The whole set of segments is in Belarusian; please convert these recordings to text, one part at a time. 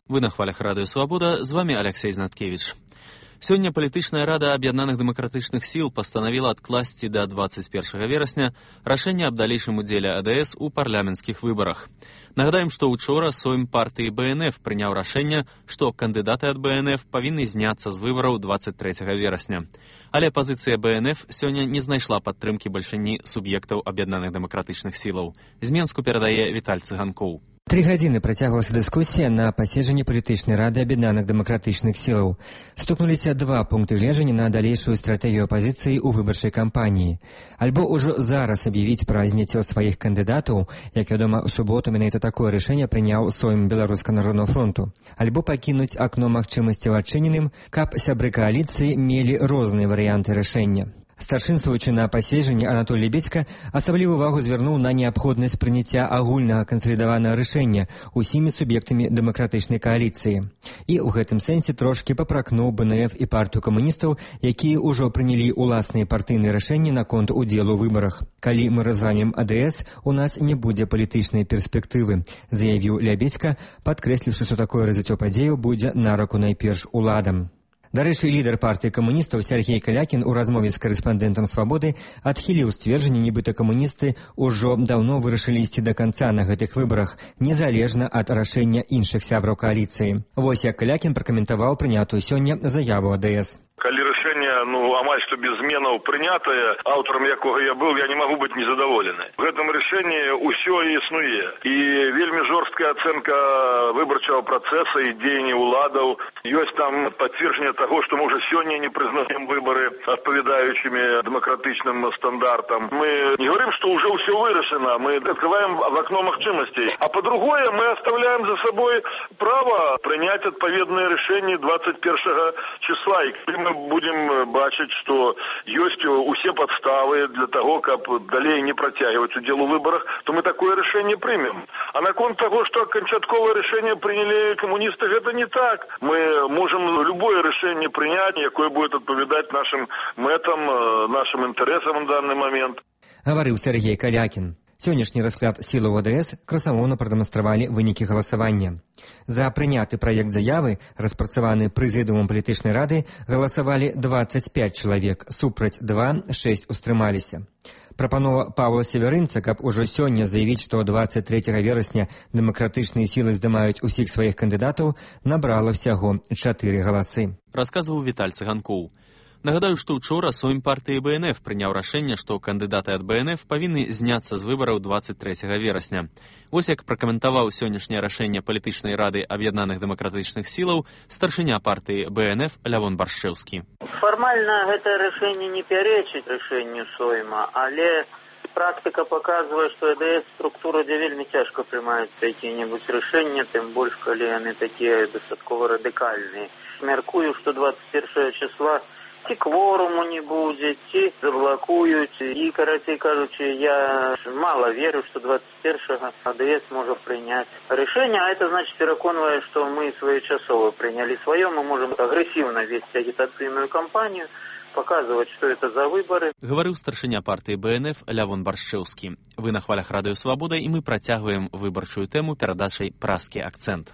Вы на хвалях Радыё Свабода, з вами Алексей Знаткевич. Сёння палітычная рада аб'яднаных дэмакратычных сіл пастанавіла адкласці да 21 верасня рашэнне аб далейшым удзеле АДС у парламенцкіх выбарах. Нагадаем, што учора Сойм партыі БНФ прыняў рашэнне, што кандыдаты ад БНФ павінны зняцца з выбараў 23 верасня. Але пазіцыя БНФ сёння не знайшла падтрымкі бальшыні суб'ектаў аб'яднаных дэмакратычных сілаў. З Менску перадае Віталь Цыганкоў. 3 гадзіны працягвалася дыскусія на паседжанні палітычнай рады аб'яднаных дэмакратычных сілаў. Стукнуліся 2 пункты гледжання на далейшую стратэгію апазіцыі ў выбарчай кампаніі. Альбо ўжо зараз аб'явіць пра зняцце сваіх кандыдатаў, як вядома, у суботу менавіта такое рашэнне прыняў Сойм Беларускага народнага фронту. Альбо пакінуць акно магчымасцяў адчыненым, каб сябры кааліцыі мелі розныя варыянты рашэння. Старшынствуючы на паседжанні Анатоль Лебедзька асаблівую увагу звярнуў на неабходнасць прыняцця агульнага кансалідаванага рашэння усімі суб'ектамі дэмакратычнай кааліцыі. І ў гэтым сэнсе трошкі папракнуў БНФ і партыю камуністаў, якія ўжо прынялі ўласныя партыйныя рашэнні наконт удзелу ў выбарах. Калі мы разгамім АДС, у нас не будзе палітычнай перспектывы, заявіў Лебедзька, падкрэсліўшы, што такое развіццё падзеяў будзе на руку найперш уладам. Дарэчы, лідар партыі камуністаў Сергей Калякін у размове з карэспандэнтам «Свабоды» адхіліў сцверджанне, нібыта камуністы ўжо даўно вырашылі ісці да канца на гэтых выбарах, незалежна ад рашэння іншых сябраў кааліцыі. Вось як Калякін пракаментаваў прынятую сёння заяву АДС. Калі рашэнне, амаль што без зменаў прынятае, аўтарам якога я быў, я не магу быць незадаволены. В гэтым рашэнні ўсё існуе. І вельмі жорсткая ацэнка выбарчага працэса і дзеянняў уладаў. Ёсць там пацверджанне таго, што мы ўжо сёння не прызнаем выбары адпавядаючымі дэмакратычным стандартам. Мы не говорим, што ўжо ўсё вырашана, мы открываем в окно магчымасцей. А по-другое, мы оставляем за собой право прыняць адпаведныя рашэнні 21 числа. І калі мы будем бачыць, што ёсць усе падставы для таго, каб далей не працягваць удзел у выбарах, то мы такое рашэнне прымем. А наконт таго, што канчатковае рашэнне прынялі камуністы, гэта не так. Мы можем любое рашэнне прыняць, якое будет адпавядаць нашим мэтам, нашим інтарэсам на данный момент. Гаварыў Сергей Калякін. Сённяшні расклад сілаў АДС красамоўна прадэманстравалі вынікі галасавання. За прыняты праект заявы, распрацаваны прэзідыумам палітычнай рады, галасавалі 25 чалавек, супраць 2, 6 устрымаліся. Прапанова Паўла Северынца, каб ужо сёння заявіць, што 23 верасня дэмакратычныя сілы здымаюць усіх сваіх кандыдатаў, набрала ўсяго 4 галасы. Расказваў Віталь Цыганкоў. Нагадаю, што ўчора Сойм партыі БНФ прыняў рашэнне, што кандыдаты ад БНФ павінны зняцца з выбараў 23 верасня. Вось як пракаментаваў сённяшняе рашэнне палітычнай рады аб'яднаных дэмакратычных сілаў старшыня партыі БНФ Лявон Баршчэўскі. Фармальна гэтае рашэнне не пярэчыць рашэнню Сойма, але практыка паказвае, што АДС структура, дзе вельмі цяжка прымаюцца якія-небудзь рашэнні, тым больш, калі яны такія дастаткова радыкальныя. Мяркую, што 21 числа ці кворуму не будзе, ці заблакуюць. І, карацей кажучы, я мала верю, што 21-го АДС можа прыняць рашэнне, а это значит пераконвае, што мы своечасова прынялі сваё, мы можам агрэсіўна весці агітацыйную кампанію, показывать, что это за выборы. Гаварыў старшыня партыі БНФ Лявон Баршчэўскі. Вы на хвалях Радыё Свабода, і мы працягваем выбарчую тэму перадачай «Праскі акцэнт».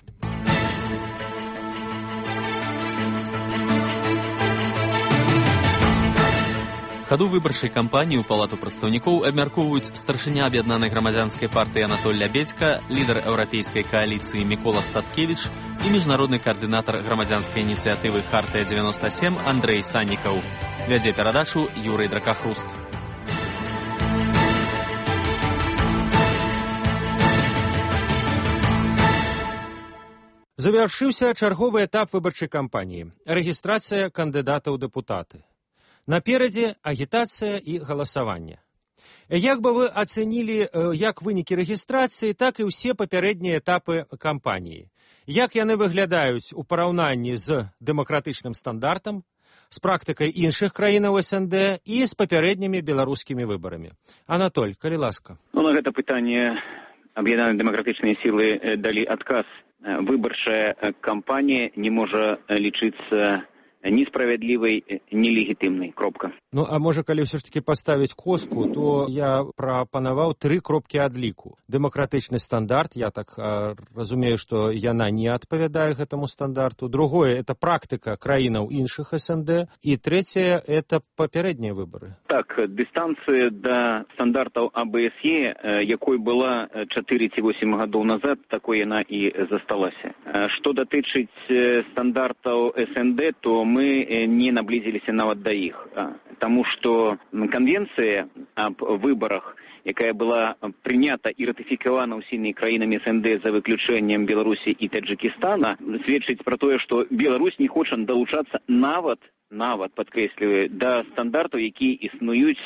Хаду выбарчай кампаніі ў палату прадстаўнікоў абмяркоўваюць старшыня аб'яднанай грамадзянскай партыі Анатоль Лебедзька, лідар еўрапейскай кааліцыі Мікола Статкевіч і міжнародны каардынатар грамадзянскай ініцыятывы «Хартыя-97» Андрэй Саннікаў. Вядзе перадачу Юрый Дракахруст. Завяршыўся чарговы этап выбарчай кампаніі – рэгістрацыя кандыдатаў ў дэпутаты. Наперадзе агітацыя і галасаванне. Як бы вы ацэнілі як вынікі рэгістрацыі, так і ўсе папярэднія этапы кампаніі? Як яны выглядаюць у параўнанні з дэмакратычным стандартам, з практыкай іншых краінаў СНД і з папярэднімі беларускімі выбарамі? Анатоль, калі ласка. На гэта пытанне аб'яднаныя дэмакратычныя сілы далі адказ. Выбарчая кампанія не можа лічыцца несправядлівай, нелегітымнай. Кропка. Ну, а можа, калі ўсё ж таки паставіць коску, то я прапанаваў 3 кропкі адліку. Дэмакратычны стандарт, я так разумею, што яна не адпавядае гэтаму стандарту. Другое, это практыка краінаў іншых СНД. І трэцяе, это папярэднія выбары. Так, дыстанцыя да стандартаў АБСЕ, якой была 4 ці 8 гадоў назад, такой яна і засталася. Што датычыць стандартаў СНД, то мы не наблизіліся нават да іх. Таму што канвенцыя аб выбарах, якая была прынята і ратыфікавана ўсімі краінамі СНД за выключэннем Беларусі і Таджикістана, сведчыць пра тое, што Беларусь не хоча далучацца нават падкрэсліваю, да стандартаў, якія існуюць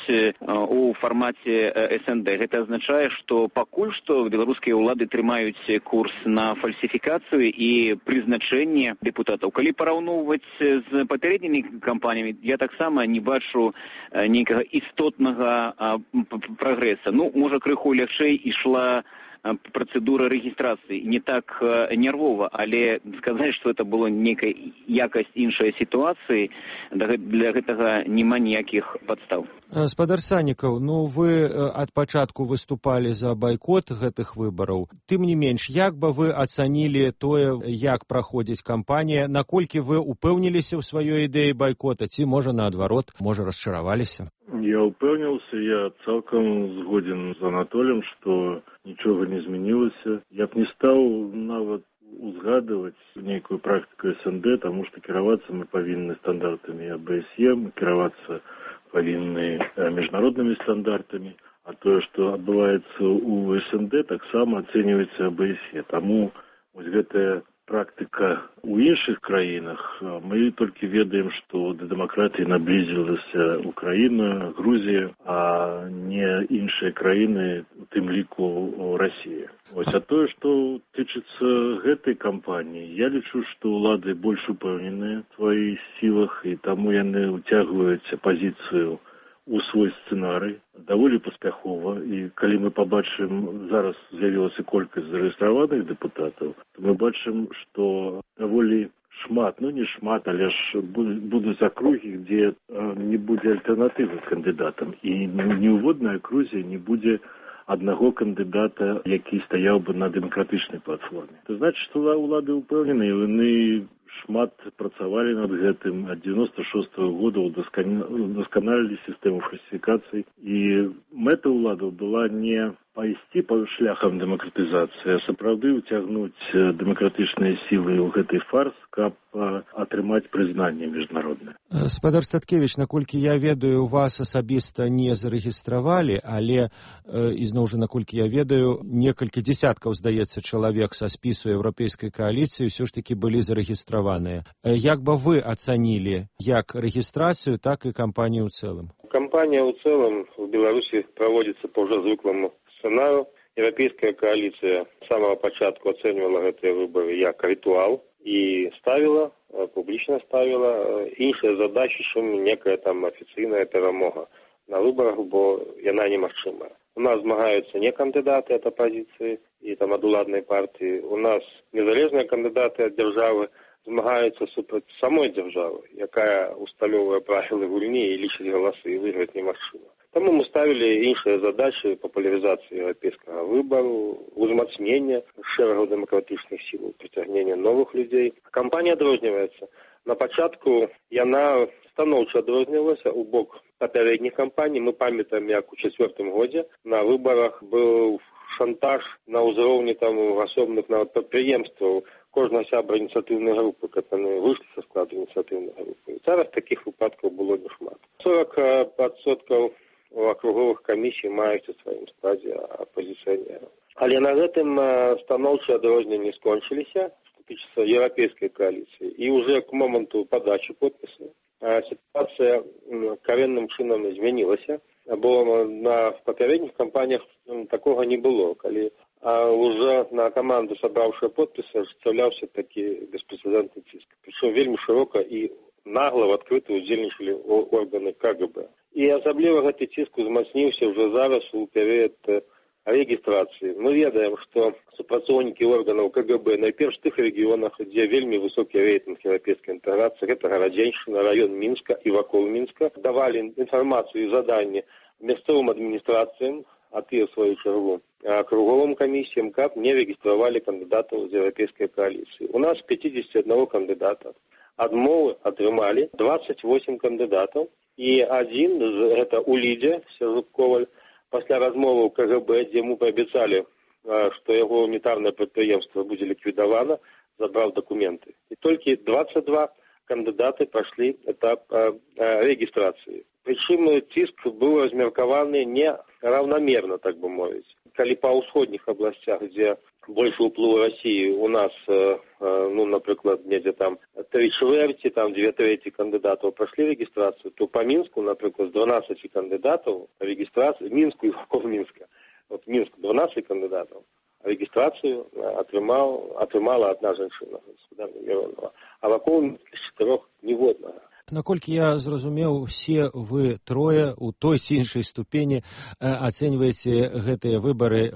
у фармаце СНД. Гэта азначае, што пакуль што беларускія ўлады трымаюць курс на фальсіфікацыю і прызначэнне дэпутатаў. Калі параўноўваць з папярэднімі кампаніямі, я таксама не бачу нейкага істотнага прагрэса. Ну, можа, крыху лягчэй ішла процедура рэгістрацыі, не так нервова, але сказаць, што это было нейкая якасць іншай сітуацыі, для гэтага няма ніякіх падстаў. Спадар Саннікаў, ну вы ад пачатку выступалі за байкот гэтых выбараў. Тым не менш, як бы вы ацанілі тое, як праходзіць кампанія, наколькі вы упэўніліся ў сваёй ідэі байкота, ці, можа, наадварот, можа, расчараваліся? Я упэўніўся, я цалкам згоден з Анатоліем, што нічога не змянілася. Я б не стаў нават узгадываць нейкую практыку СНД, таму што кіравацца мы павінны стандартамі АБСЕ, мы кіравацца павінны міжнароднымі стандартамі, а тое, што адбываецца ў СНД, таксама ацэньваецца АБСЕ. Таму вось гэтая практыка ў іншых краінах, мы толькі ведаем, што да дэмакратыі наблізілася Украіна, Грузія, а не іншыя краіны, у тым ліку Расія. Вось, а тое, што тычыцца гэтай кампаніі, я лічу, што ўлады больш упэўненыя в сваіх сілах, і таму яны ўцягваюць апазіцыю у свой сцэнарый даволі паспяхова. І калі мы пабачым, зараз з'явілася колькасць зарэгістраваных дэпутатаў, то мы бачым, што даволі шмат, ну не шмат, але ж будуць акругі, дзе не будзе альтэрнатывы кандыдатам. І ні ў воднай акрузе не будзе аднаго кандыдата, які стаяў бы на дэмакратычнай платформе. То значыць, што ўлады ўпэўненыя, яны шмат працавалі над гэтым. Ад 96-го года удасканалілі сістэму фальсіфікацый. І мэта ўладаў была не пайсці па шляхам дэмакратызацыі, а сапраўды ўцягнуць дэмакратычныя сілы ў гэты фарс, каб атрымаць прызнанне міжнароднае. Спадар Статкевіч, наколькі я ведаю, вас асабіста не зарэгістравалі, але, ізноў жа, наколькі я ведаю, некалькі дзесяткаў, здаецца, чалавек са спісу еўрапейскай кааліцыі ўсё ж такі былі зарэгістраваныя. Як бы вы ацанілі як рэгістрацыю, так і кампанію ў цэлым? Кампанія ў цэлым в Беларусі праводзіцца па ўжо звыкламу сцэнару. Еўрапейская кааліцыя з самага пачатку ацэньвала гэтыя выбары як рытуал і ставіла, публічна ставіла іншыя задачы, чым некая там афіцыйная перамога на выбарах, бо яна немагчымая. У нас змагаюцца не кандыдаты ад апазіцыі і там ад уладнай партыі, у нас незалежныя кандыдаты ад дзяржавы змагаюцца супраць самой дзяржавы, якая усталёўвае правілы гульні і лічыць галасы, і выйграць немагчыма. Таму мы ставілі іншыя задачы папулярызацыі еўрапейскага выбару, узмацнення шэрагу дэмакратычных сіл, прыцягнення новых людзей. Кампанія адрозніваецца. На пачатку яна станоўча адрознівалася ў бок папярэдніх кампаній. Мы памятаем, як у 4-м годзе на выбарах быў шантаж на ўзроўні там асобных нават прадпрыемстваў кожнага сябра ініцыятыўнай групы, каб яны выйшлі са складу ініцыятыўнай групы. Зараз такіх выпадкаў было нешмат. 40% у акруговых камісій маюць у сваім складзе апазіцыянераў. Але на гэтым станоўчыя адрозненні скончыліся, што тычыцца еўрапейскай кааліцыі. І ўжо к моманту падачы подпісаў сітуацыя карэнным чынам змянілася, бо на папярэдніх кампаніях такога не было, калі уже на каманду, сабраўшы подпісы, ажыццяўляўся такі беспрэцэдэнтны ціск. Прычым вельмі шырока і нагла в адкрыта удзельнічалі органы КГБ. І асабліва гэты ціск узмацніўся ўжо зараз у перыяд регистрации. Мы ведаем, что супрацоўнікі органов КГБ найперш в тех регионах, где вельмі высокий рейтинг европейской интеграции, это Городенщина, район Минска и вокруг Минска, давали информацию и задания местным администрациям, а те, в свою чергу, круговым комиссиям, как не регистрировали кандидатов из Европейской коалиции. У нас 51 кандидата. Адмовы атрымали 28 кандидатов. И один, это Улидя Сержук Коваль, после размовы в КГБ, где ему пообещали, что его унитарное предприятие будет ликвидовано, забрал документы. И только 22 кандидаты прошли этап регистрации. Причем тиск был размеркованный неравномерно, так бы мовить. Коли по усходних областях, где больше уплыва России, у нас, например, где там 3/4, там 2/3 кандидатов прошли регистрацию, то по Минску, например, с 12 кандидатов регистрацию, Минску и вокруг Минска, вот Минск 12 кандидатов, регистрацию отримала одна женщина, а вокруг 4 ніводнага. Наколькі я зразумеў, все вы трое у той ці іншай ступені ацэньваеце гэтыя выбары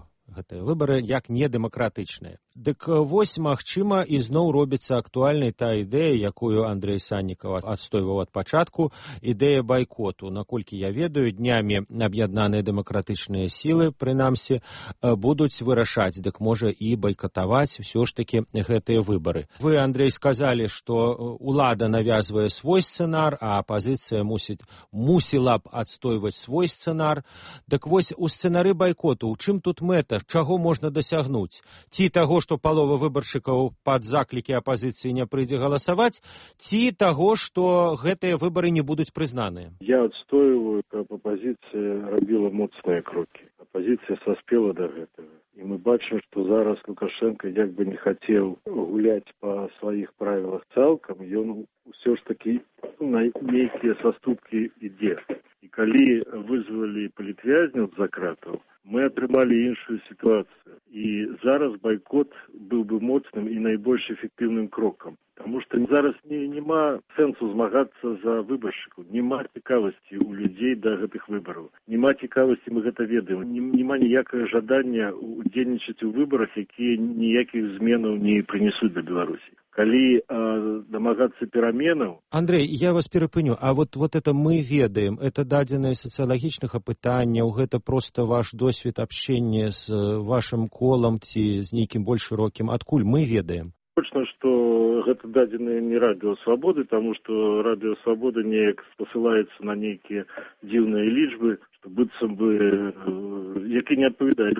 як недэмакратычныя. Дык вось, магчыма, ізноў робіцца актуальнай та ідэя, якую Андрэй Саннікаў адстойваў ад пачатку, ідэя байкоту. Наколькі я ведаю, днямі аб'яднаныя дэмакратычныя сілы, прынамсі, будуць вырашаць, дык можа і байкатаваць ўсё ж такі гэтыя выбары. Вы, Андрэй, сказалі, што улада навязвае свой сцэнар, а апазіцыя мусіла б адстойваць свой сцэнар. Дык вось, у сцэнары байкоту, у чым тут мэта, чаго можна дасягнуць? Ці таго, што палова выбаршчыкаў пад заклікі апазіцыі не прыйдзе галасаваць, ці таго, што гэтыя выбары не будуць прызнаныя? Я адстойваю, каб апазіцыя рабіла моцныя крокі. Апазіцыя саспела да гэтага. І мы бачым, што зараз Лукашенко як бы не хацеў гуляць па сваіх правілах цалкам, ён усё ж такі на нейкія саступкі ідзе. І калі вызвалі палітвязняў з-за кратаў, мы атрымалі іншую сітуацыю. І зараз байкот быў бы моцным і найбольш эфектыўным крокам. Таму што зараз няма сэнсу змагацца за выбаршчыкаў. Няма цікавасці ў людзей да гэтых выбараў. Няма цікавасці, мы гэта ведаем. Няма ніякага жадання удзельнічаць у выбарах, якія ніякіх зменаў не прынесуць да Беларусі. Калі дамагацца пераменаў... Андрэй, я вас перапыню. А вот это мы ведаем, это дадзеныя сацыялагічных апытанняў, гэта проста ваш досвед абщення з вашым колам ці з нейкім больш шырокім. Адкуль мы ведаем? Точно, што гэта дадзеныя не Радыё Свабоды, таму што Радыё Свабода неяк спасылаецца на нейкія дзіўныя лічбы, што быццам бы, які не адпавядаюць.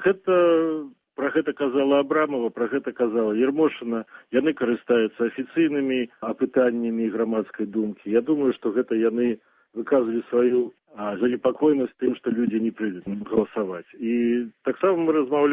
Пра гэта казала Абрамова, пра гэта казала Ермошына. Яны карыстаюцца афіцыйнымі апытаннямі грамадскай думкі. Я думаю, што гэта яны выказвалі сваю занепакоенасць тым, што людзі не прыйдуць галасаваць. І таксама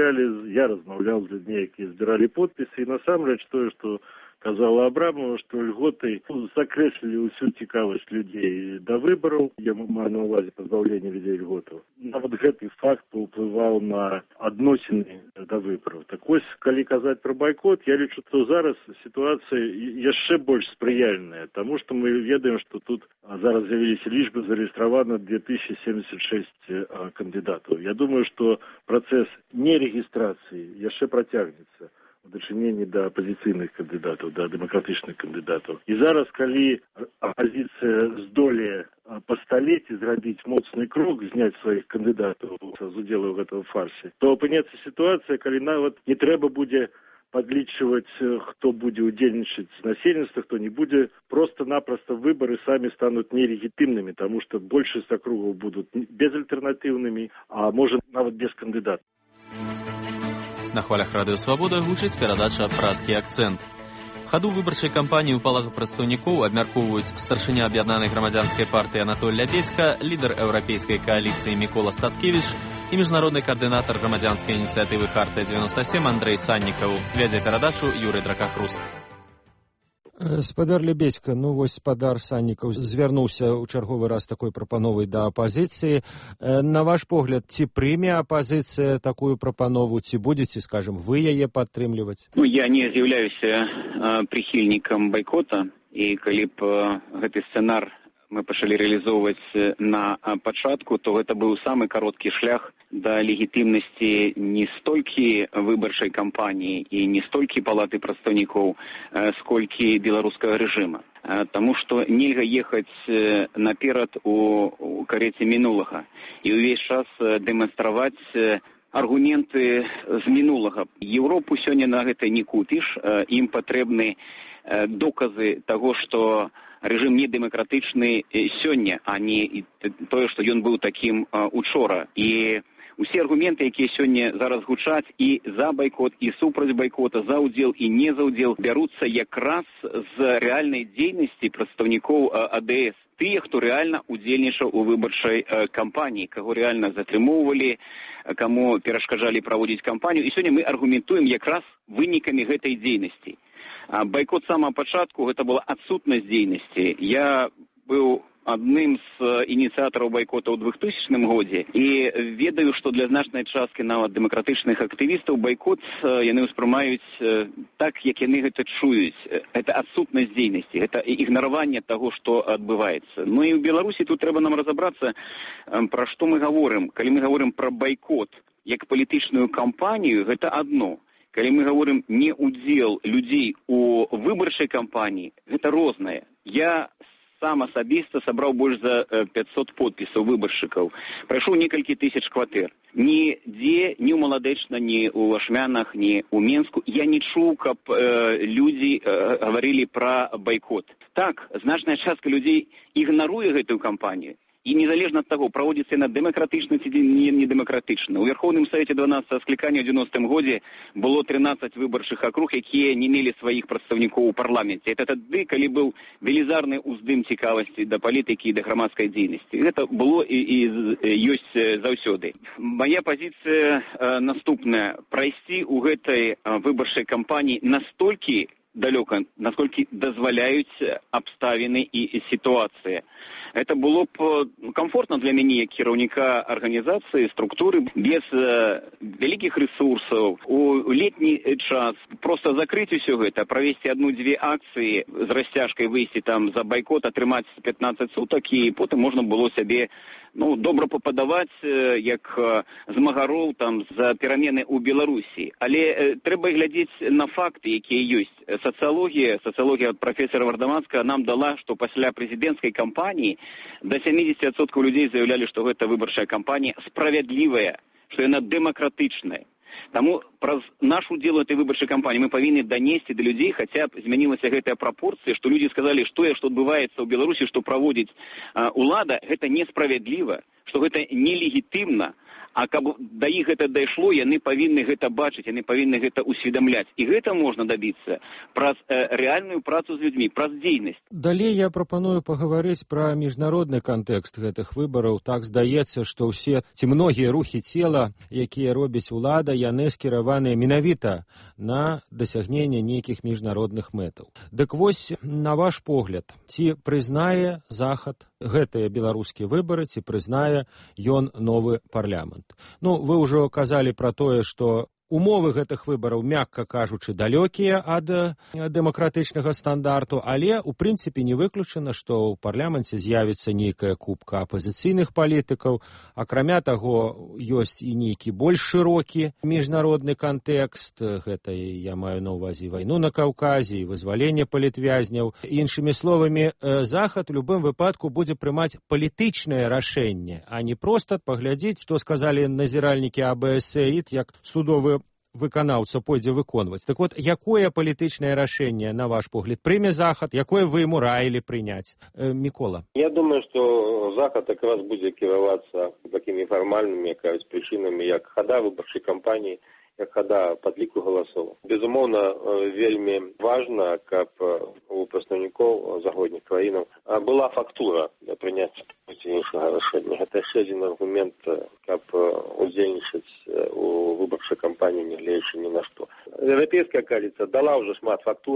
я размаўляў з людзьмі, якія збіралі подпісы, і насамрэч тое, што казала Абрамова, што льготы закрэслілі ўсю цікавасць людзей да выбараў. Я маю на ўвазе пазбаўленне людзей льготаў. Нават гэты факт паўплываў на адносіны да выбараў. Так вось, калі казаць пра байкот, я лічу, што зараз сітуацыя яшчэ больш спрыяльная, таму што мы ведаем, што тут зараз з'явіліся лічбы, зарэгістравана 2076 кандыдатаў. Я думаю, што працэс нерэгістрацыі яшчэ працягнецца в дачыненні да апазіцыйных кандыдатаў, да дэмакратычных кандыдатаў. І зараз, калі апазіцыя здолее пасталець і зрабіць моцны крок, зняць сваіх кандыдатаў з удзелу ў гэтым фарсе, то апынецца сітуацыя, калі нават не трэба будзе падлічваць, хто будзе удзельнічаць з насельніцтва, хто не будзе. Просто-напросто выборы самі стануць нелегітымнымі, таму што большасць акругаў будуць безальтэрнатыўнымі, а можа нават без кандыдатаў. На хвалях Радыё Свабода гучыць перадача «Празкі акцэнт». Хаду выбарчай кампаніі ў палату прадстаўнікоў абмяркоўваюць старшыня аб'яднанай грамадзянскай партыі Анатоль Лябедзька, лідар еўрапейскай кааліцыі Мікола Статкевіч і міжнародны каардынатар грамадзянскай ініцыятывы «Хартыя-97» Андрэй Саннікаў. Вядзе перадачу Юрый Дракахруст. Спадар Лябедзька, спадар Саннікаў звярнуўся ў чарговы раз такой прапановай да апазіцыі. На ваш погляд, ці прыме апазіцыя такую прапанову, ці будзеце, скажем, вы яе падтрымліваць? Я не з'яўляюся прыхільнікам байкота, і калі б гэты сцэнар мы пачалі рэалізоўваць на пачатку, то гэта быў самы кароткі шлях да легітымнасці не столькі выбарчай кампаніі і не столькі палаты прадстаўнікоў, сколькі беларускага рэжыма. Таму што нельга ехаць наперад у кареце мінулага і ўвесь час дэманстраваць аргументы з мінулага. Еўропу сёння на гэта не купіш, ім патрэбны доказы таго, што рэжым не дэмакратычны сёння, а не тое, што ён быў такім учора. І усе аргументы, якія сёння зараз гучаць і за байкот, і супраць байкота, за ўдзел і не за ўдзел, бяруцца якраз з рэальнай дзейнасці прадстаўнікоў АДС. Тыя, хто рэальна удзельнічаў у выбарчай кампаніі, каго рэальна затрымоўвалі, каму перашкаджалі праводзіць кампанію. І сёння мы аргументуем якраз вынікамі гэтай дзейнасці. Байкот з самага пачатку гэта была адсутнасць дзейнасці. Я быў адным з ініцыятараў байкота ў 2000 годзе і ведаю, што для значнай часткі нават дэмакратычных актывістаў байкот яны ўспрымаюць так, як яны гэта чуюць. Гэта адсутнасць дзейнасці, гэта ігнараванне таго, што адбываецца. Ну і ў Беларусі тут трэба нам разабрацца, пра што мы гаворым. Калі мы гаворым пра байкот як палітычную кампанію, гэта адно. Калі мы гаворым не ўдзел людзей у выбарчай кампаніі, гэта рознае. Я сам асабіста сабраў больш за 500 подпісаў выбаршчыкаў. Прайшоў некалькі тысяч кватэр. Нідзе, ні ў Маладэчна, ні ў Ашмянах, ні ў Менску я не чуў, каб людзі гаварылі пра байкот. Так, значная частка людзей ігнаруе гэтую кампанію. І незалежна ад таго, праводзіцца яна дэмакратычна ці не дэмакратычна. У Верховным Савеце 12 склікання ў 90-м годзе было 13 выбарчых акруг, якія не мелі сваіх прадстаўнікоў у парламенце. Это тады, калі быў велізарны ўздым цікавасці да палітыкі і да грамадскай дзейнасці. Гэта было і ёсць заўсёды. Мая пазіцыя наступная. Прайсці ў гэтай выбарчай кампаніі настолькі далёка, насколькі дазваляюць абставіны і сітуацыя. Это было б комфортно для мяне, як кіраўніка арганізацыі, структуры, без вялікіх рэсурсаў, у летні час проста закрыць усё гэта, правесці адну-дзве акцыі з расцяжкай, выйсці там за байкот, атрымаць 15 сутак, і потым можна было сябе добра пападаваць, як змагароў там за перамены ў Беларусі. Але трэба глядзець на факты, якія ёсць. Сацыялогія прафесара Вардаманскага нам дала, што пасля прэзідэнцкай кампаніі до 70% людзей заявлялі, што гэта выбарчая кампанія справядлівая, што яна дэмакратычная. Таму праз наш удзел у этой выбарчай кампаніі мы павінны данесці да людзей, хаця б змянілася гэтая прапорцыя, што людзі сказалі, што адбываецца ў Беларусі, што праводзіць улада, гэта несправядліва, што гэта нелегітымна. А каб да іх гэта дайшло, яны павінны гэта бачыць, яны павінны гэта усведамляць. І гэта можна дабіцца праз рэальную працу з людзьмі, праз дзейнасць. Далей я прапаную пагаварыць пра міжнародны кантэкст гэтых выбараў. Так здаецца, што ўсе ці многія рухі цела, якія робіць улада, яны скіраваныя менавіта на дасягненне нейкіх міжнародных мэтаў. Дык вось, на ваш погляд, ці прызнае Захад гэтыя беларускія выбары, ці прызнае ён новы парламент? Вы ўжо казалі пра тое, што умовы гэтых выбараў, мякка кажучы, далёкія ад дэмакратычнага стандарту, але, у прынцыпе, не выключана, што ў парламенце з'явіцца нейкая купка апазіцыйных палітыкаў. Акрамя таго, ёсць і нейкі больш шырокі міжнародны кантэкст. Гэта, я маю на ўвазе, вайну на Каўказе, і вызваленне палітвязняў. Іншымі словамі, Захад у любым выпадку будзе прымаць палітычнае рашэнне, а не проста паглядзець, што сказалі назіральнікі АБС, як судовы выканаўца пойдзе выконваць. Так вот, якое палітычнае рашэнне, на ваш погляд, прыме Захад, якое вы ему раілі прыняць? Мікола. Я думаю, што Захад якраз будзе кіравацца такімі фармальнымі прычынамі, як хада выбарчай кампаніі, як хада падліку галасоў. Безумоўна, вельмі важна, каб у прадстаўнікоў заходніх краінаў была фактура для прыняцця іншага рашэння. Гэта яшчэ адзін аргумент, каб удзельнічаць у выбарчай кампаніі, не гледзячы ні на што. Еўрапейская коаліцыя дала ўжо шмат фактуры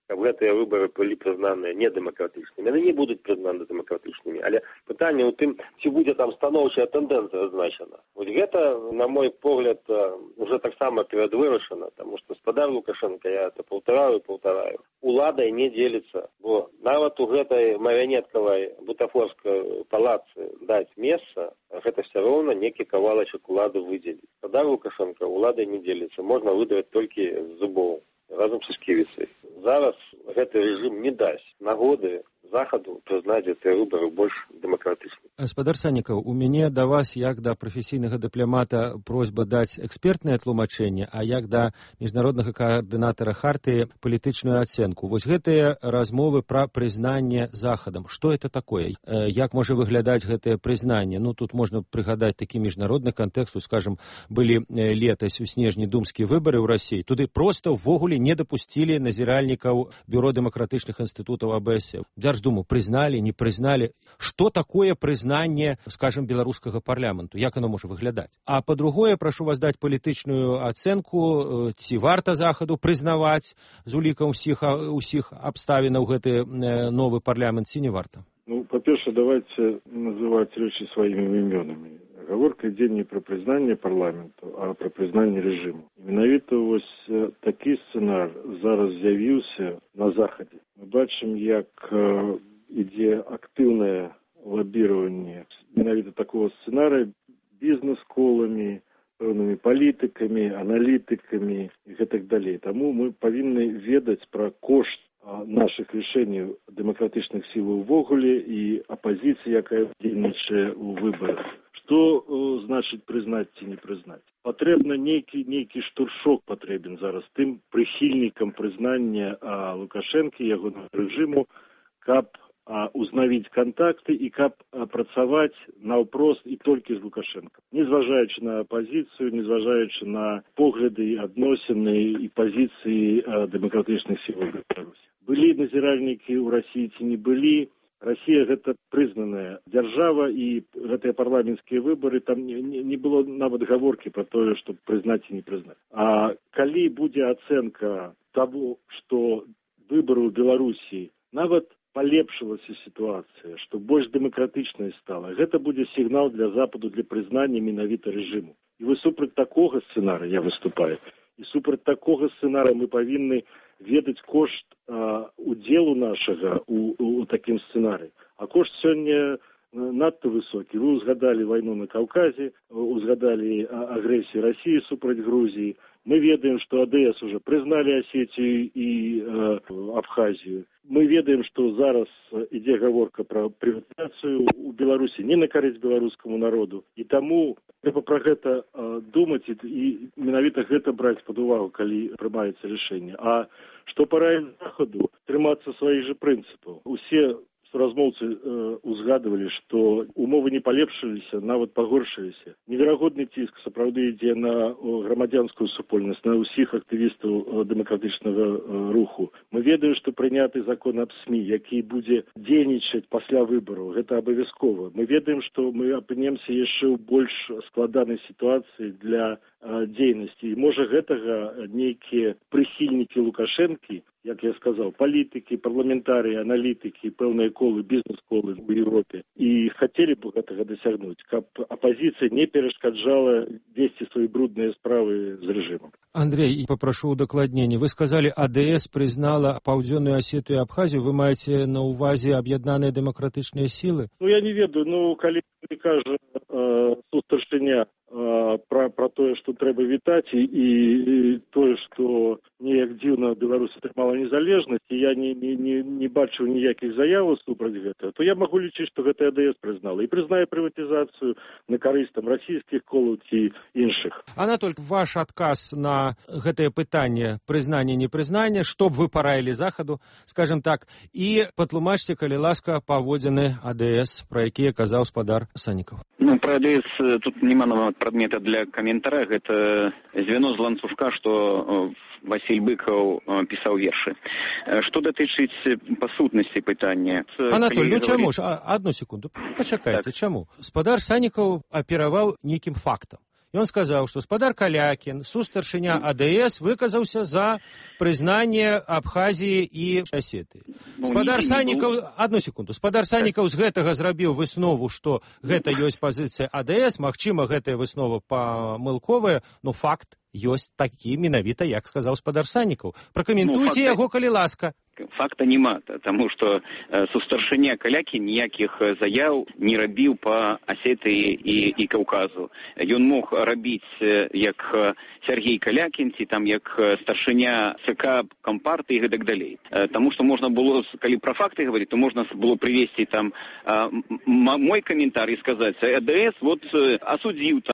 каб гэтыя выбары былі прызнаныя недэмакратычнымі. Яны не будуць прызнаны дэмакратычнымі, але пытанне ў тым, ці будзе там станоўчая тэндэнцыя значана. Вось гэта, на мой погляд, уже таксама перадвырашана, таму што спадар Лукашенко, я это паўтараю, уладай не дзеліцца, бо нават у гэтай марыянеткавай бутафорскай палацы даць месца, гэта все роўна некі кавалачак улады выдзеліць. Спадар Лукашенко уладай не дзеліцца, можна выдаваць толькі з зубоў, разам са Шківіцай. Зараз гэты рэжым не дасць нагоды Захаду прызнаць гэтыя выбары больш дэмакратычнымі. Спадар Саннікаў, у мяне да вас, як да прафесійнага дыпламата, просьба даць экспертнае тлумачэнне, а як да міжнароднага каардынатара хартыі палітычную ацэнку. Вось гэтыя размовы пра прызнанне Захадам. Што это такое? Як можа выглядаць гэтае прызнанне? Ну, тут можна прыгадаць такі міжнародны кантэкст, скажам, былі летась у снежні думскія выбары ў Расіі. Туды проста ўвогуле не дапусцілі назіральнікаў Бюро дэмакратычных інстытутаў АБС. Держдуму признали, не признали. Что такое признание, скажем, белорусского парламенту? Як оно может выглядать? А по-другое, прошу вас дать политичную оценку, ці варта Захаду признавать з улікам усіх обставинаў гэты новый парламент, ці не варта? Ну, по-перше, давайте называть речи своими именами. Гаворка ідзе не про признание парламенту, а про признание режиму. Менавіта вось такі сцэнар зараз з'явіўся на Захадзе. Мы бачым, як ідзе актыўнае лабіраванне менавіта такого сцэнарыя бізнес-коламі, пэўнымі палітыкамі, аналітыкамі і гэтак далей. Таму мы павінны ведаць пра кошт наших рішень демократичних сил увогуле і опозиції, яка дзейнічае у выборах. Что значит признать ці не признать? Потребно нейкі штуршок потребен зараз тым прихильникам признання Лукашенко, яго режиму, каб узнавіць контакты і каб працаваць наўпрост і толькі з Лукашенко. Незважаючы на апозіцыю, незважаючы на погляды, адносіны і пазіцыі дэмакратычных сіл Беларусі. Былі назіральнікі ў Расіі ці не былі, Россия гэта прызнаная держава, и гэтыя парламенцкія выборы, там не было нават гаворкі про тое, чтобы признать и не признать. А калі будзе ацэнка того, что выборы ў Беларусі нават полепшилася ситуация, что больше демократичной стала. Это будет сигнал для Западу для признания менавіта режиму. И вы супраць такого сценария я выступаю. И супраць такого сценария мы повинны ведаць кошт удзелу нашага у таким сценарии. А кошт сегодня надто высокі. Вы узгадали войну на Кавказе, узгадали агрессию России супраць Грузии. Мы ведаем, что АДС уже признали Осетию и Абхазию. Мы ведаем, что зараз ідзе гаворка про приватизацию у Беларуси не на карысць беларускаму народу. И тому трэба про гэта думать и менавіта гэта брать под увагу, калі прымаецца решение. А что пора Заходу трымацца своих же принципов. Усе размоўцы узгадывали, что умовы не полепшыліся, нават пагоршыліся. Неверагодны ціск сапраўды ідзе на грамадзянскую супольнасць, на ўсіх актывістаў дэмакратычнага руху. Мы ведаем, что прыняты закон аб СМІ, які будзе дзейнічаць пасля выбараў. Гэта абавязкова. Мы ведаем, что мы апынемся яшчэ ў больш складанай сітуацыі для дзейнасці. І можа гэтага нейкія прыхільнікі Лукашэнкі, як я сказал, политики, парламентарии, аналитики, пэўныя колы, бизнес-колы в Европе. И хотели бы гэтага досягнуть, каб оппозиция не перешкаджала вести свои брудные справы с режимом. Андрей, попрошу удакладнення. Вы сказали, АДС признала Паўдзённую Асетию и Абхазию. Вы маете на увазе об'яднаныя дэмакратычныя силы? Ну, я не ведаю. Ну, калі кажа старшыня про тое, што трэба вітаць і тое, што неяк дзіўна Беларусь атрымала незалежнасць, і я не бачыў ніякіх заяваў супраць гэтага, то я магу лічыць, што гэта АДС прызнала і прызнае прыватызацыю на карысць там расійскіх колаў ці іншых. Анатоль, ваш адказ на гэтае пытанне прызнання непрызнання, што б вы параілі Захаду, скажем так, і патлумачце, калі ласка, паводзіны АДС, пра якія казаў спадар Саннікаў. Ну, про АДС тут нема нават предмета для комментария. Это звено з ланцужка, что Василь Быков писал верши. Что датычыць по сутнасці пытання? Анатоль, ну чаму ж? Одну секунду. Почакайте, чаму? Спадар Саннікаў апераваў нейкім фактам. Ён сказаў, што спадар Калякін, сустаршыня АДС, выказаўся за прызнанне Абхазіі і Асетыі. Спадар Саннікаў, одну секунду, спадар Саннікаў з гэтага зрабіў выснову, што гэта ёсць пазіцыя АДС, магчыма, гэтая выснова памылковая, но факт ёсць такі менавіта, як сказаў спадар Саннікаў. Пракаментуйце яго, калі ласка. Факта няма, таму што сустаршыня Калякін ніякіх заяў не рабіў па Асетыі і Каўказу. Ён мог рабіць як Сергей Калякін, ці там як старшыня ЦК Кампартыі і гэтак далей. Таму што можна было, калі пра факты гаварыць, то можна было прывесці там мой каментар і сказаць, АДС вот асудзіў